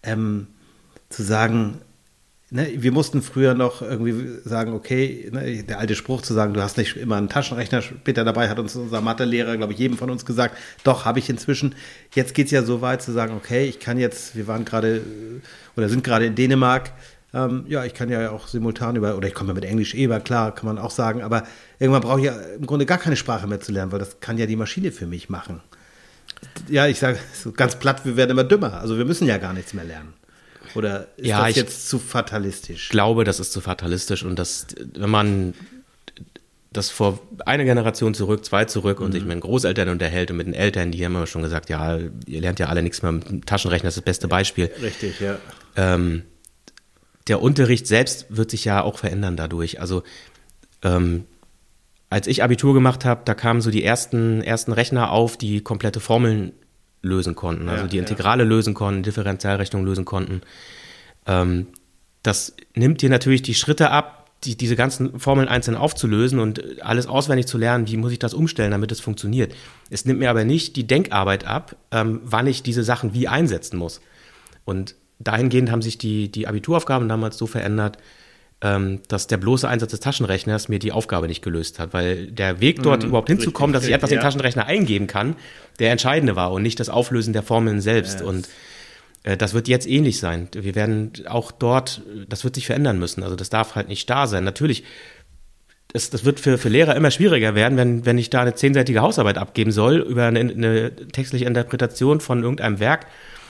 zu sagen, wir mussten früher noch irgendwie sagen, okay, der alte Spruch zu sagen, du hast nicht immer einen Taschenrechner später dabei, hat uns unser Mathelehrer, glaube ich, jedem von uns gesagt, doch, habe ich inzwischen. Jetzt geht es ja so weit zu sagen, okay, ich kann jetzt, wir waren gerade oder sind gerade in Dänemark, ich kann ja auch simultan oder ich komme ja mit Englisch klar, kann man auch sagen, aber irgendwann brauche ich ja im Grunde gar keine Sprache mehr zu lernen, weil das kann ja die Maschine für mich machen. Ja, ich sage so ganz platt, wir werden immer dümmer, also wir müssen ja gar nichts mehr lernen. Oder ist das jetzt zu fatalistisch? Ich glaube, das ist zu fatalistisch und wenn man das vor eine Generation zurück, 2 zurück und sich mit den Großeltern unterhält und mit den Eltern, die haben immer schon gesagt, ja, ihr lernt ja alle nichts mehr mit dem Taschenrechner, das ist das beste Beispiel. Richtig, ja. Der Unterricht selbst wird sich ja auch verändern dadurch. Also als ich Abitur gemacht habe, da kamen so die ersten Rechner auf, die komplette Formeln lösen konnten, also die Integrale lösen konnten, Differentialrechnung lösen konnten. Das nimmt dir natürlich die Schritte ab, diese ganzen Formeln einzeln aufzulösen und alles auswendig zu lernen, wie muss ich das umstellen, damit es funktioniert. Es nimmt mir aber nicht die Denkarbeit ab, wann ich diese Sachen wie einsetzen muss. Und dahingehend haben sich die Abituraufgaben damals so verändert, dass der bloße Einsatz des Taschenrechners mir die Aufgabe nicht gelöst hat, weil der Weg dort überhaupt hinzukommen, dass ich etwas in den Taschenrechner eingeben kann, der entscheidende war und nicht das Auflösen der Formeln selbst. Und das wird jetzt ähnlich sein. Wir werden auch dort, das wird sich verändern müssen. Also das darf halt nicht starr sein. Natürlich, das wird für Lehrer immer schwieriger werden, wenn ich da eine 10-seitige Hausarbeit abgeben soll über eine textliche Interpretation von irgendeinem Werk.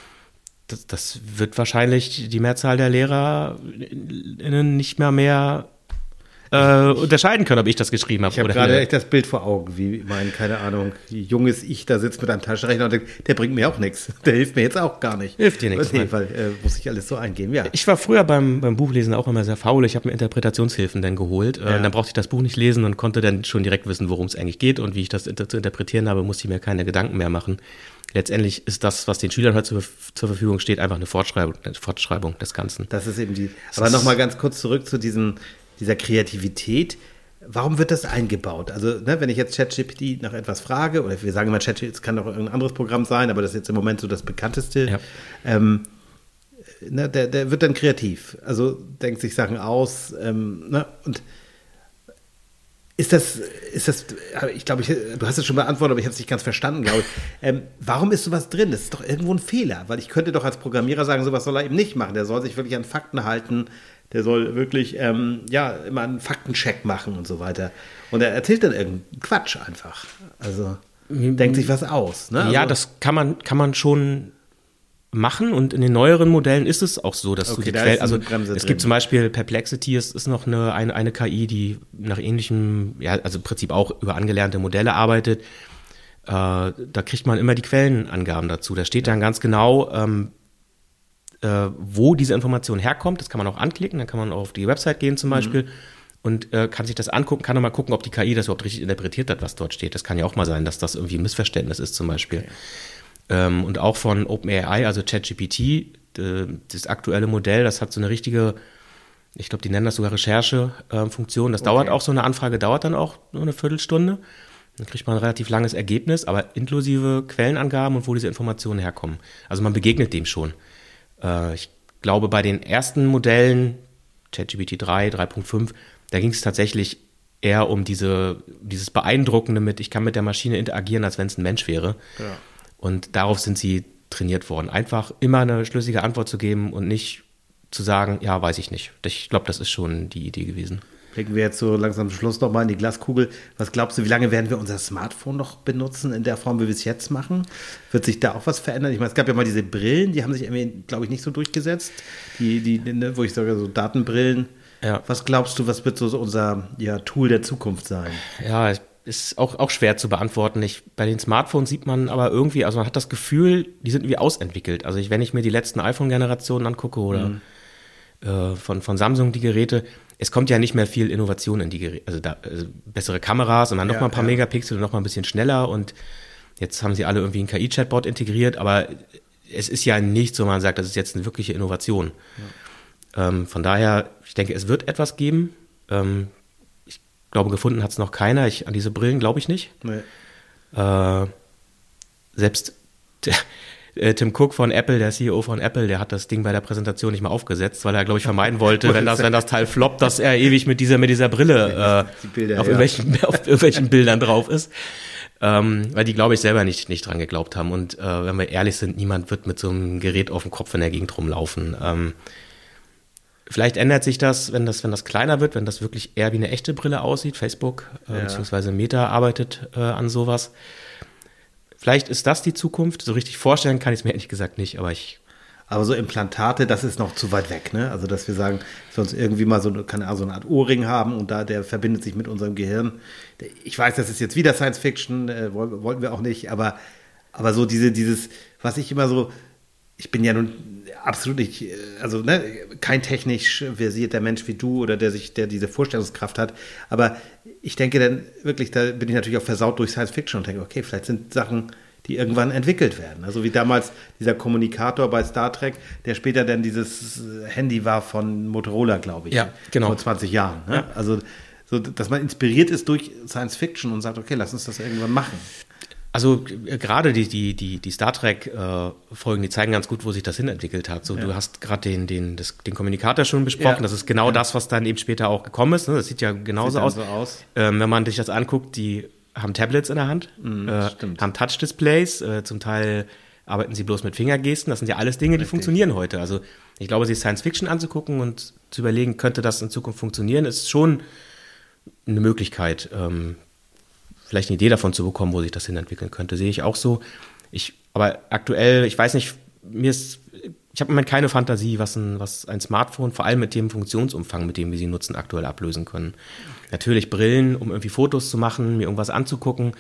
Das wird wahrscheinlich die Mehrzahl der LehrerInnen nicht mehr unterscheiden können, ob ich das geschrieben habe. Ich habe gerade echt das Bild vor Augen, wie keine Ahnung, junges Ich da sitzt mit einem Taschenrechner und denkt, der bringt mir auch nichts. Der hilft mir jetzt auch gar nicht. Hilft dir nichts. Nee, weil muss ich alles so eingeben, ja. Ich war früher beim Buchlesen auch immer sehr faul. Ich habe mir Interpretationshilfen dann geholt. Dann brauchte ich das Buch nicht lesen und konnte dann schon direkt wissen, worum es eigentlich geht und wie ich das zu interpretieren habe, musste ich mir keine Gedanken mehr machen. Letztendlich ist das, was den Schülern heute zur Verfügung steht, einfach eine Fortschreibung des Ganzen. Das ist eben aber nochmal ganz kurz zurück zu dieser Kreativität. Warum wird das eingebaut? Also, wenn ich jetzt ChatGPT nach etwas frage, oder wir sagen immer ChatGPT, es kann doch irgendein anderes Programm sein, aber das ist jetzt im Moment so das bekannteste. Ja. Der wird dann kreativ. Also denkt sich Sachen aus. Und ist das, ich glaube, du hast es schon beantwortet, aber ich habe es nicht ganz verstanden, glaube ich. Warum ist sowas drin? Das ist doch irgendwo ein Fehler, weil ich könnte doch als Programmierer sagen, sowas soll er eben nicht machen. Der soll sich wirklich an Fakten halten, der soll wirklich immer einen Faktencheck machen und so weiter. Und er erzählt dann irgendeinen Quatsch einfach. Also denkt sich was aus. Ne? Ja, das kann man schon machen und in den neueren Modellen ist es auch so, dass du die Quellen, also es gibt zum Beispiel Perplexity, es ist noch eine KI, die nach ähnlichem, also im Prinzip auch über angelernte Modelle arbeitet. Da kriegt man immer die Quellenangaben dazu. Da steht dann ganz genau, wo diese Information herkommt. Das kann man auch anklicken, dann kann man auch auf die Website gehen zum Beispiel und kann sich das angucken, kann nochmal gucken, ob die KI das überhaupt richtig interpretiert hat, was dort steht. Das kann ja auch mal sein, dass das irgendwie ein Missverständnis ist zum Beispiel. Okay. Und auch von OpenAI, also ChatGPT, das aktuelle Modell, das hat so eine richtige Ich glaube, die nennen das sogar Recherchefunktion. Das dauert auch, so eine Anfrage dauert dann auch nur eine Viertelstunde. Dann kriegt man ein relativ langes Ergebnis, aber inklusive Quellenangaben und wo diese Informationen herkommen. Also man begegnet dem schon. Ich glaube, bei den ersten Modellen, ChatGPT 3, 3.5, da ging es tatsächlich eher um dieses Beeindruckende mit, ich kann mit der Maschine interagieren, als wenn es ein Mensch wäre. Ja. Und darauf sind sie trainiert worden. Einfach immer eine schlüssige Antwort zu geben und nicht zu sagen, ja, weiß ich nicht. Ich glaube, das ist schon die Idee gewesen. Blicken wir jetzt so langsam zum Schluss nochmal in die Glaskugel. Was glaubst du, wie lange werden wir unser Smartphone noch benutzen in der Form, wie wir es jetzt machen? Wird sich da auch was verändern? Ich meine, es gab ja mal diese Brillen, die haben sich irgendwie, glaube ich, nicht so durchgesetzt. Wo ich sage, so Datenbrillen. Ja. Was glaubst du, was wird so unser Tool der Zukunft sein? Ja, ist auch schwer zu beantworten. Bei den Smartphones sieht man aber irgendwie, also man hat das Gefühl, die sind irgendwie ausentwickelt. Also wenn ich mir die letzten iPhone-Generationen angucke oder von Samsung die Geräte, es kommt ja nicht mehr viel Innovation in die Geräte. Also bessere Kameras und dann noch mal ein paar Megapixel und noch mal ein bisschen schneller. Und jetzt haben sie alle irgendwie einen KI-Chatbot integriert, aber es ist ja nichts, wo man sagt, das ist jetzt eine wirkliche Innovation. Ja. Von daher, ich denke, es wird etwas geben. Ich glaube, gefunden hat es noch keiner. An diese Brillen glaube ich nicht. Nee. Selbst Tim Cook von Apple, der CEO von Apple, der hat das Ding bei der Präsentation nicht mal aufgesetzt, weil er, glaube ich, vermeiden wollte, wenn das Teil floppt, dass er ewig mit dieser Brille auf irgendwelchen Bildern drauf ist. Weil die, glaube ich, selber nicht dran geglaubt haben. Und wenn wir ehrlich sind, niemand wird mit so einem Gerät auf dem Kopf in der Gegend rumlaufen. Vielleicht ändert sich das, wenn das kleiner wird, wenn das wirklich eher wie eine echte Brille aussieht. Facebook bzw. Meta arbeitet an sowas. Vielleicht ist das die Zukunft. So richtig vorstellen kann ich es mir ehrlich gesagt nicht, aber so Implantate, das ist noch zu weit weg, ne? Also, dass wir sagen, dass wir uns irgendwie mal so eine Art Ohrring haben und der verbindet sich mit unserem Gehirn. Ich weiß, das ist jetzt wieder Science Fiction, wollten wir auch nicht, aber so dieses, was ich immer so, ich bin ja nun absolut nicht, also kein technisch versierter Mensch wie du oder der diese Vorstellungskraft hat, aber ich denke dann wirklich, da bin ich natürlich auch versaut durch Science Fiction und denke, okay, vielleicht sind Sachen, die irgendwann entwickelt werden. Also wie damals dieser Kommunikator bei Star Trek, der später dann dieses Handy war von Motorola, glaube ich. Ja, genau. Vor 20 Jahren. Ne? Ja. Also, so, dass man inspiriert ist durch Science Fiction und sagt, okay, lass uns das irgendwann machen. Also gerade die Star Trek-Folgen, die zeigen ganz gut, wo sich das hinentwickelt hat. So, du hast gerade den Kommunikator schon besprochen. Das ist genau das, was dann eben später auch gekommen ist. Ne? Das sieht ja genauso aus. Wenn man sich das anguckt, die haben Tablets in der Hand, haben Touch-Displays, zum Teil arbeiten sie bloß mit Fingergesten. Das sind ja alles Dinge, die funktionieren heute. Also ich glaube, sich Science-Fiction anzugucken und zu überlegen, könnte das in Zukunft funktionieren, ist schon eine Möglichkeit, vielleicht eine Idee davon zu bekommen, wo sich das hin entwickeln könnte, sehe ich auch so. Aber aktuell, ich weiß nicht, ich habe im Moment keine Fantasie, was ein Smartphone, vor allem mit dem Funktionsumfang, mit dem wir sie nutzen, aktuell ablösen können. Natürlich Brillen, um irgendwie Fotos zu machen, mir irgendwas anzugucken.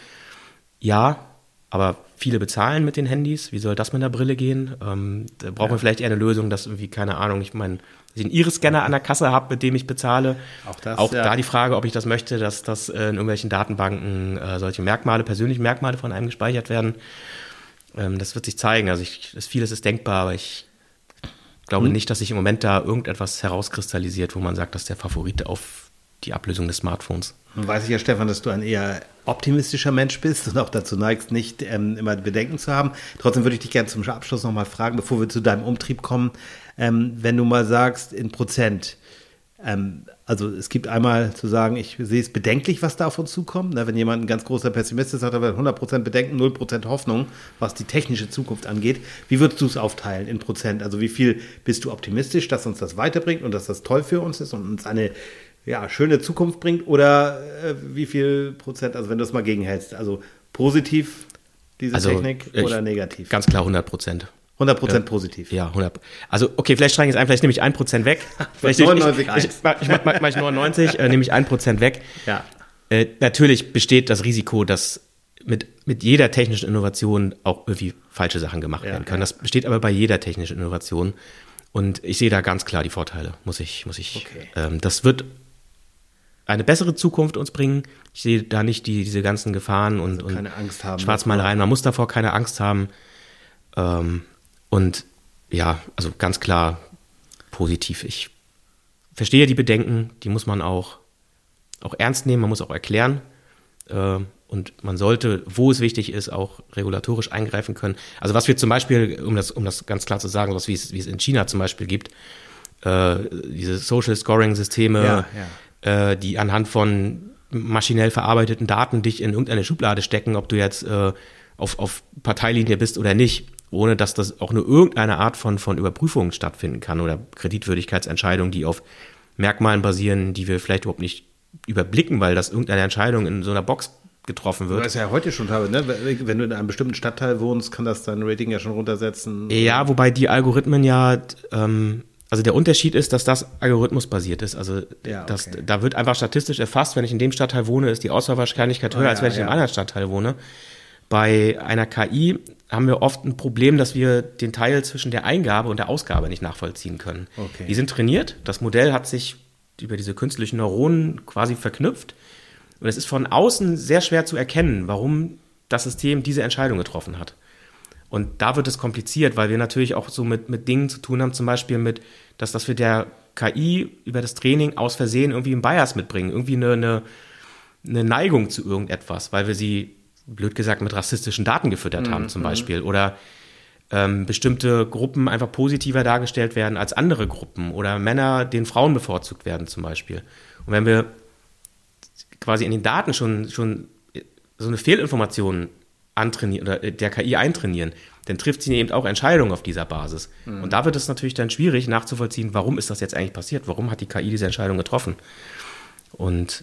Ja, aber viele bezahlen mit den Handys. Wie soll das mit der Brille gehen? Da brauchen wir vielleicht eher eine Lösung, dass irgendwie, keine Ahnung, ich einen Iris-Scanner an der Kasse habe, mit dem ich bezahle. Auch da die Frage, ob ich das möchte, dass das in irgendwelchen Datenbanken solche persönliche Merkmale von einem gespeichert werden. Das wird sich zeigen. Also vieles ist denkbar, aber ich glaube nicht, dass sich im Moment da irgendetwas herauskristallisiert, wo man sagt, das ist der Favorit auf die Ablösung des Smartphones. Nun weiß ich ja, Stefan, dass du ein eher optimistischer Mensch bist und auch dazu neigst, nicht immer Bedenken zu haben. Trotzdem würde ich dich gerne zum Abschluss nochmal fragen, bevor wir zu deinem Umtrieb kommen, wenn du mal sagst, in Prozent, also es gibt einmal zu sagen, ich sehe es bedenklich, was da auf uns zukommt. Wenn jemand ein ganz großer Pessimist ist, hat er 100% Bedenken, 0% Hoffnung, was die technische Zukunft angeht. Wie würdest du es aufteilen in Prozent? Also wie viel bist du optimistisch, dass uns das weiterbringt und dass das toll für uns ist und uns eine schöne Zukunft bringt? Oder wie viel Prozent, also wenn du es mal gegenhältst, also positiv diese Technik oder negativ? Ganz klar 100%. 100% positiv. Ja, 100. Also, okay, vielleicht steige ich es ein, vielleicht nehme ich 1% weg. Vielleicht 99,1. Ich mache 99, nehme ich 1% weg. Ja. Natürlich besteht das Risiko, dass mit jeder technischen Innovation auch irgendwie falsche Sachen gemacht werden können. Das besteht aber bei jeder technischen Innovation. Und ich sehe da ganz klar die Vorteile, muss ich. Okay. Das wird eine bessere Zukunft uns bringen. Ich sehe da nicht diese ganzen Gefahren und keine Angst haben. Schwarzmalereien. Man muss davor keine Angst haben. Und ja, also ganz klar positiv. Ich verstehe die Bedenken, die muss man auch ernst nehmen, man muss auch erklären. Und man sollte, wo es wichtig ist, auch regulatorisch eingreifen können. Also was wir zum Beispiel, um das ganz klar zu sagen, wie es in China zum Beispiel gibt, diese Social Scoring Systeme, die anhand von maschinell verarbeiteten Daten dich in irgendeine Schublade stecken, ob du jetzt auf Parteilinie bist oder nicht, ohne dass das auch nur irgendeine Art von Überprüfung stattfinden kann oder Kreditwürdigkeitsentscheidungen, die auf Merkmalen basieren, die wir vielleicht überhaupt nicht überblicken, weil das irgendeine Entscheidung in so einer Box getroffen wird. Das ist ja heute schon teilweise, ne? Wenn du in einem bestimmten Stadtteil wohnst, kann das dein Rating ja schon runtersetzen. Ja, wobei die Algorithmen also der Unterschied ist, dass das algorithmusbasiert ist. Also da wird einfach statistisch erfasst, wenn ich in dem Stadtteil wohne, ist die Auswahlwahrscheinlichkeit höher, als wenn ich in einem anderen Stadtteil wohne. Bei einer KI haben wir oft ein Problem, dass wir den Teil zwischen der Eingabe und der Ausgabe nicht nachvollziehen können. Okay. Die sind trainiert, das Modell hat sich über diese künstlichen Neuronen quasi verknüpft und es ist von außen sehr schwer zu erkennen, warum das System diese Entscheidung getroffen hat. Und da wird es kompliziert, weil wir natürlich auch so mit Dingen zu tun haben, zum Beispiel dass wir der KI über das Training aus Versehen irgendwie einen Bias mitbringen, irgendwie eine Neigung zu irgendetwas, weil wir sie, blöd gesagt, mit rassistischen Daten gefüttert haben zum Beispiel oder bestimmte Gruppen einfach positiver dargestellt werden als andere Gruppen oder Männer den Frauen bevorzugt werden zum Beispiel. Und wenn wir quasi in den Daten schon so eine Fehlinformation antrainieren oder der KI eintrainieren, dann trifft sie eben auch Entscheidungen auf dieser Basis. Und da wird es natürlich dann schwierig nachzuvollziehen, warum ist das jetzt eigentlich passiert? Warum hat die KI diese Entscheidung getroffen? Und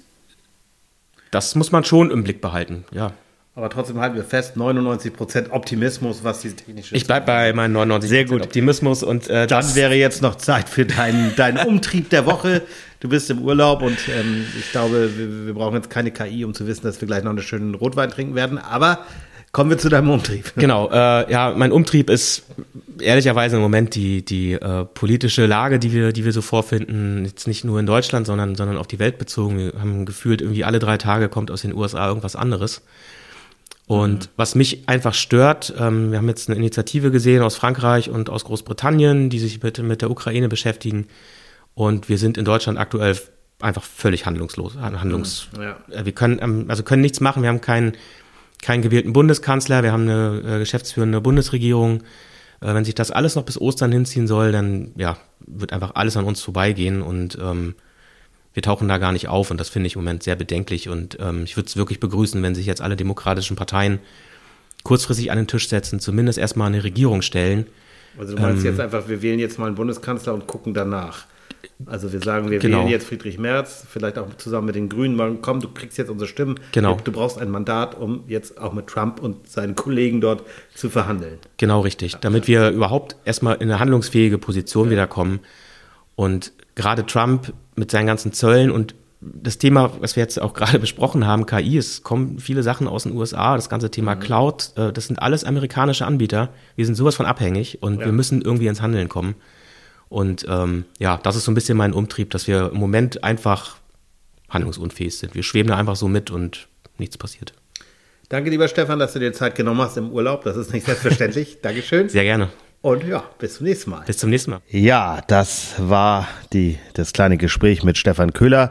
das muss man schon im Blick behalten, ja. Aber trotzdem halten wir fest, 99% Optimismus, was diese technische... Ich bleibe bei meinen 99% Optimismus. Und dann wäre jetzt noch Zeit für deinen Umtrieb der Woche. Du bist im Urlaub und ich glaube, wir brauchen jetzt keine KI, um zu wissen, dass wir gleich noch einen schönen Rotwein trinken werden. Aber kommen wir zu deinem Umtrieb. Genau, mein Umtrieb ist ehrlicherweise im Moment die politische Lage, die wir so vorfinden, jetzt nicht nur in Deutschland, sondern auf die Welt bezogen. Wir haben gefühlt, irgendwie alle 3 Tage kommt aus den USA irgendwas anderes. Und was mich einfach stört, wir haben jetzt eine Initiative gesehen aus Frankreich und aus Großbritannien, die sich mit der Ukraine beschäftigen. Und wir sind in Deutschland aktuell einfach völlig handlungslos. Wir können nichts machen. Wir haben keinen gewählten Bundeskanzler. Wir haben eine geschäftsführende Bundesregierung. Wenn sich das alles noch bis Ostern hinziehen soll, dann wird einfach alles an uns vorbeigehen und wir tauchen da gar nicht auf und das finde ich im Moment sehr bedenklich und ich würde es wirklich begrüßen, wenn sich jetzt alle demokratischen Parteien kurzfristig an den Tisch setzen, zumindest erstmal eine Regierung stellen. Also du meinst jetzt einfach, wir wählen jetzt mal einen Bundeskanzler und gucken danach. Also wir sagen, wir wählen jetzt Friedrich Merz, vielleicht auch zusammen mit den Grünen, mal komm, du kriegst jetzt unsere Stimmen. Genau. Du brauchst ein Mandat, um jetzt auch mit Trump und seinen Kollegen dort zu verhandeln. Genau, richtig. Damit wir überhaupt erstmal in eine handlungsfähige Position wiederkommen. Und gerade Trump mit seinen ganzen Zöllen und das Thema, was wir jetzt auch gerade besprochen haben, KI, es kommen viele Sachen aus den USA, das ganze Thema Cloud, das sind alles amerikanische Anbieter. Wir sind sowas von abhängig und wir müssen irgendwie ins Handeln kommen. Und das ist so ein bisschen mein Umtrieb, dass wir im Moment einfach handlungsunfähig sind. Wir schweben da einfach so mit und nichts passiert. Danke, lieber Stefan, dass du dir Zeit genommen hast im Urlaub. Das ist nicht selbstverständlich. Dankeschön. Sehr gerne. Und bis zum nächsten Mal. Bis zum nächsten Mal. Ja, das war das kleine Gespräch mit Stefan Köhler.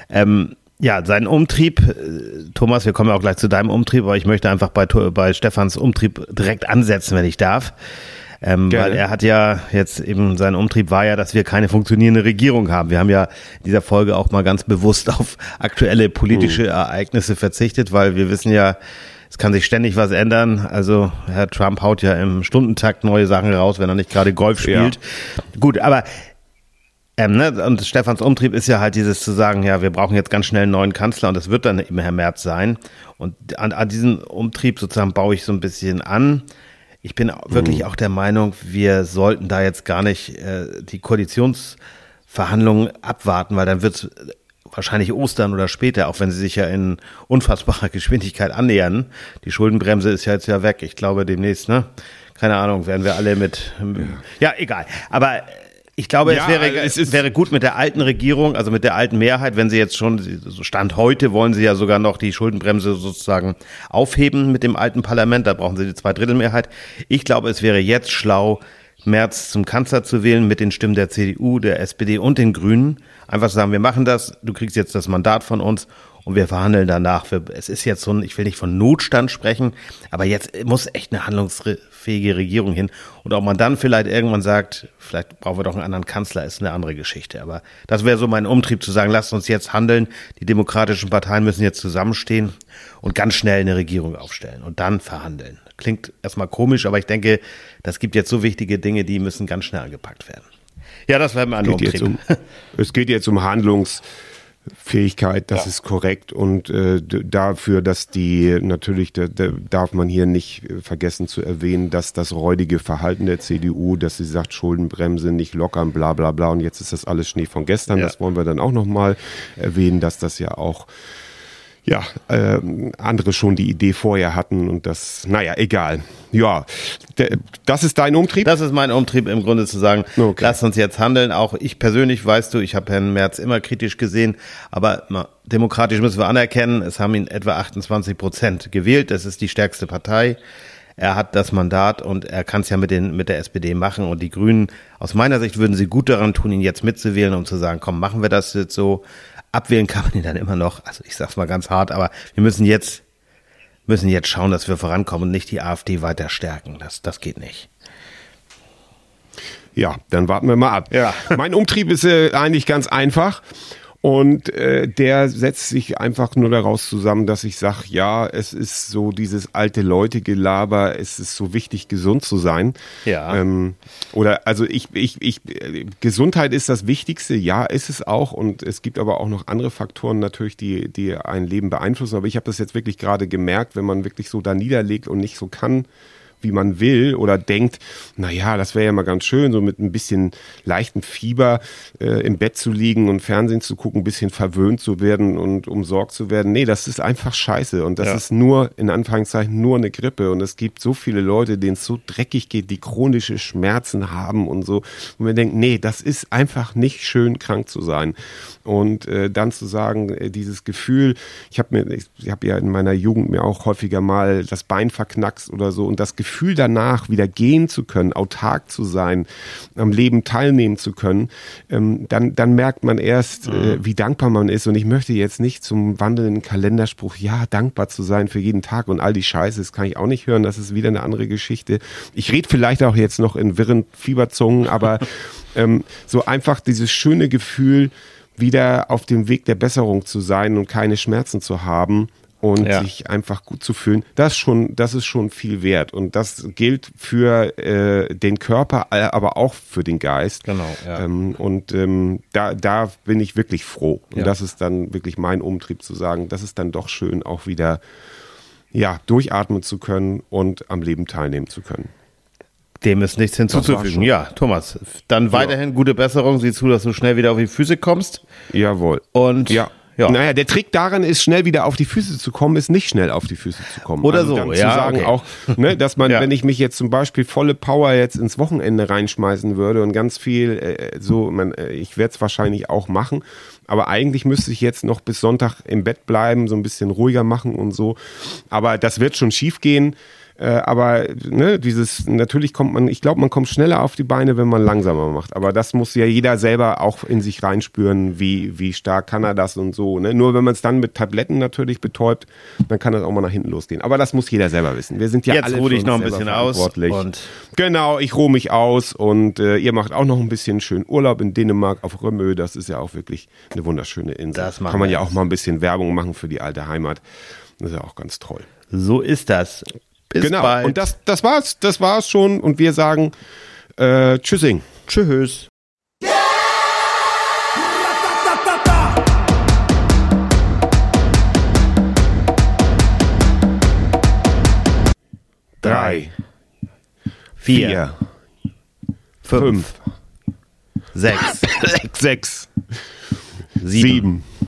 Sein Umtrieb, Thomas, wir kommen ja auch gleich zu deinem Umtrieb, aber ich möchte einfach bei Stefans Umtrieb direkt ansetzen, wenn ich darf. Weil er hat ja jetzt eben, sein Umtrieb war ja, dass wir keine funktionierende Regierung haben. Wir haben ja in dieser Folge auch mal ganz bewusst auf aktuelle politische Ereignisse verzichtet, weil wir wissen ja, es kann sich ständig was ändern. Also Herr Trump haut ja im Stundentakt neue Sachen raus, wenn er nicht gerade Golf spielt. Ja. Gut, aber und Stefans Umtrieb ist ja halt dieses zu sagen, ja, wir brauchen jetzt ganz schnell einen neuen Kanzler und das wird dann eben Herr Merz sein. Und an diesen Umtrieb sozusagen baue ich so ein bisschen an. Ich bin wirklich auch der Meinung, wir sollten da jetzt gar nicht die Koalitionsverhandlungen abwarten, weil dann wird es wahrscheinlich Ostern oder später, auch wenn sie sich ja in unfassbarer Geschwindigkeit annähern. Die Schuldenbremse ist ja jetzt weg. Ich glaube demnächst, keine Ahnung, werden wir alle egal. Aber ich glaube, es wäre gut mit der alten Regierung, also mit der alten Mehrheit, wenn sie jetzt schon, Stand heute wollen sie ja sogar noch die Schuldenbremse sozusagen aufheben mit dem alten Parlament, da brauchen sie die 2/3 Mehrheit. Ich glaube, es wäre jetzt schlau, Merz zum Kanzler zu wählen mit den Stimmen der CDU, der SPD und den Grünen. Einfach sagen, wir machen das, du kriegst jetzt das Mandat von uns und wir verhandeln danach. Es ist jetzt so ich will nicht von Notstand sprechen, aber jetzt muss echt eine handlungsfähige Regierung hin. Und ob man dann vielleicht irgendwann sagt, vielleicht brauchen wir doch einen anderen Kanzler, ist eine andere Geschichte. Aber das wäre so mein Umtrieb zu sagen, lasst uns jetzt handeln. Die demokratischen Parteien müssen jetzt zusammenstehen und ganz schnell eine Regierung aufstellen und dann verhandeln. Klingt erstmal komisch, aber ich denke, das gibt jetzt so wichtige Dinge, die müssen ganz schnell angepackt werden. Ja, das wäre mein Umtrieb. Es geht jetzt um Handlungsfähigkeit, das ist korrekt. Und dafür, dass natürlich, da darf man hier nicht vergessen zu erwähnen, dass das räudige Verhalten der CDU, dass sie sagt, Schuldenbremse nicht lockern, bla bla bla, und jetzt ist das alles Schnee von gestern. Ja. Das wollen wir dann auch nochmal erwähnen, dass das ja auch andere schon die Idee vorher hatten und das, egal. Ja, das ist dein Umtrieb? Das ist mein Umtrieb im Grunde zu sagen, Lass uns jetzt handeln. Auch ich persönlich, weißt du, ich habe Herrn Merz immer kritisch gesehen, aber demokratisch müssen wir anerkennen, es haben ihn etwa 28% gewählt, das ist die stärkste Partei. Er hat das Mandat und er kann es ja mit der SPD machen und die Grünen, aus meiner Sicht würden sie gut daran tun, ihn jetzt mitzuwählen, um zu sagen, komm, machen wir das jetzt so. Abwählen kann man ihn dann immer noch, also ich sag's mal ganz hart, aber wir müssen jetzt schauen, dass wir vorankommen und nicht die AfD weiter stärken. Das geht nicht. Ja, dann warten wir mal ab. Ja. Mein Umtrieb ist eigentlich ganz einfach. Und der setzt sich einfach nur daraus zusammen, dass ich sage, ja, es ist so dieses alte Leute-Gelaber, es ist so wichtig, gesund zu sein. Ja. Gesundheit ist das Wichtigste, ja, ist es auch. Und es gibt aber auch noch andere Faktoren natürlich, die ein Leben beeinflussen. Aber ich habe das jetzt wirklich gerade gemerkt, wenn man wirklich so da niederlegt und nicht so kann, wie man will oder denkt, das wäre ja mal ganz schön, so mit ein bisschen leichtem Fieber im Bett zu liegen und Fernsehen zu gucken, ein bisschen verwöhnt zu werden und umsorgt zu werden. Nee, das ist einfach scheiße und das ist nur, in Anführungszeichen, nur eine Grippe und es gibt so viele Leute, denen es so dreckig geht, die chronische Schmerzen haben und so und man denkt, nee, das ist einfach nicht schön, krank zu sein. Und dann zu sagen, dieses Gefühl, ich habe ja in meiner Jugend mir auch häufiger mal das Bein verknackst oder so und das Gefühl danach wieder gehen zu können, autark zu sein, am Leben teilnehmen zu können, dann merkt man erst, wie dankbar man ist. Und ich möchte jetzt nicht zum wandelnden Kalenderspruch, dankbar zu sein für jeden Tag und all die Scheiße, das kann ich auch nicht hören, das ist wieder eine andere Geschichte. Ich rede vielleicht auch jetzt noch in wirren Fieberzungen, aber so einfach dieses schöne Gefühl, wieder auf dem Weg der Besserung zu sein und keine Schmerzen zu haben und sich einfach gut zu fühlen, das ist schon viel wert. Und das gilt für den Körper, aber auch für den Geist. Genau, ja. Da bin ich wirklich froh. Und das ist dann wirklich mein Umtrieb zu sagen, das ist dann doch schön, auch wieder durchatmen zu können und am Leben teilnehmen zu können. Dem ist nichts hinzuzufügen. Ja, Thomas, dann weiterhin gute Besserung. Sieh zu, dass du schnell wieder auf die Füße kommst. Jawohl. Und naja, der Trick daran ist, schnell wieder auf die Füße zu kommen, ist nicht schnell auf die Füße zu kommen. Oder also so, zu sagen okay. auch, dass man, wenn ich mich jetzt zum Beispiel volle Power jetzt ins Wochenende reinschmeißen würde und ganz viel ich werde es wahrscheinlich auch machen, aber eigentlich müsste ich jetzt noch bis Sonntag im Bett bleiben, so ein bisschen ruhiger machen und so. Aber das wird schon schief gehen. Aber natürlich ich glaube, man kommt schneller auf die Beine, wenn man langsamer macht. Aber das muss ja jeder selber auch in sich reinspüren, wie stark kann er das und so. Ne? Nur wenn man es dann mit Tabletten natürlich betäubt, dann kann das auch mal nach hinten losgehen. Aber das muss jeder selber wissen. Wir sind ja jetzt alle ruh dich noch ein selber bisschen aus. Und genau, ich ruhe mich aus und ihr macht auch noch ein bisschen schön Urlaub in Dänemark auf Rømø. Das ist ja auch wirklich eine wunderschöne Insel. Das kann man ja auch mal ein bisschen Werbung machen für die alte Heimat. Das ist ja auch ganz toll. So ist das. Bis bald. Und das war's schon und wir sagen Tschüssing. Tschüss. Drei, 4, 5, 6, 6, 7,